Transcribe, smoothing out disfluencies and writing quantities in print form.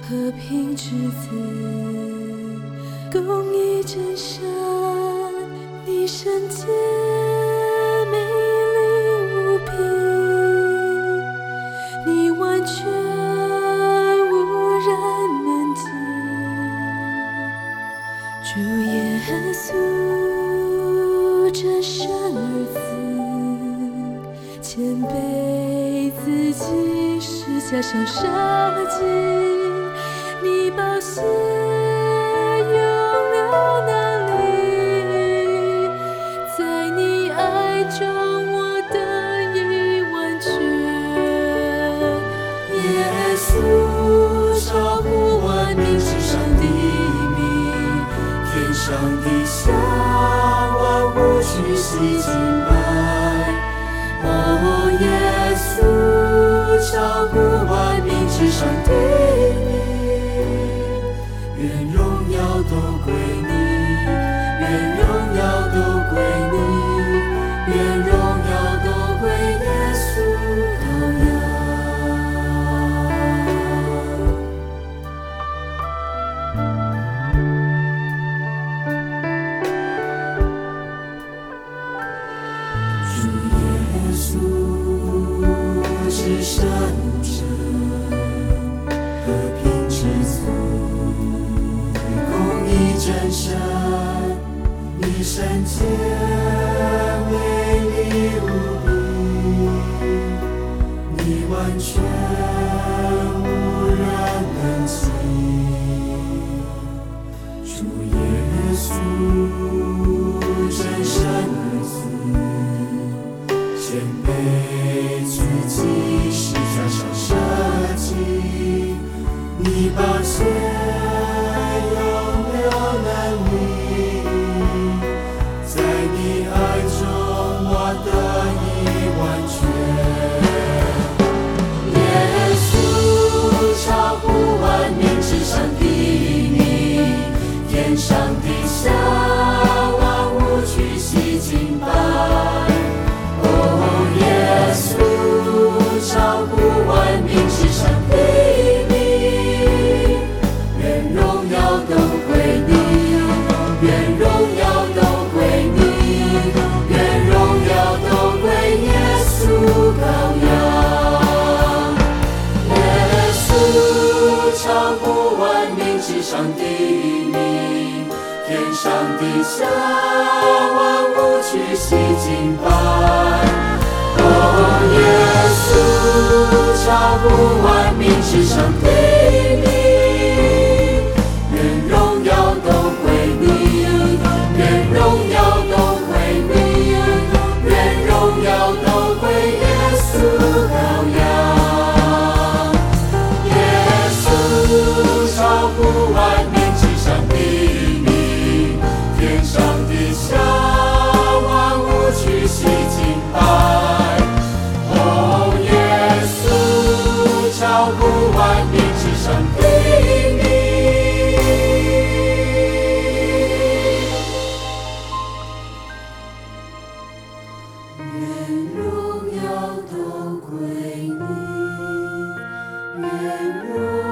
和平之子，公义真善，你圣洁美丽无比，你完全无人能及。主耶稣真善儿子，谦卑自己，十架上舍己，你宝血永流难离，在你爱中我得以完全。耶稣超乎万民之上的名，天上地下万物屈膝敬拜。哦，耶稣超乎万民之上的名，愿荣耀都归你，愿荣耀都归你，愿荣耀都归耶稣羔羊。主耶稣是圣者，和平之子，公义真善，你圣洁美丽无比，你完全无人能及。主耶稣真善儿子，谦卑自己，十架上舍己，你宝血永流难离，在你爱中我得以完全。耶稣超乎万民之上的名，天上地下万物屈膝敬拜。哦，耶稣超乎万民之上的名，愿荣耀都归你，愿荣耀都归你，愿荣耀都归耶稣羔羊。耶稣超乎万民之上的名，天上地下万物屈膝敬拜。哦，耶稣超乎万民之上的名，愿荣耀都归你，愿荣耀都归你，愿荣耀都归耶稣羔羊。耶稣超乎万民之上的名，天上地下万物屈膝敬拜。哦，耶稣超乎万民之上的名，愿荣耀都归你，愿荣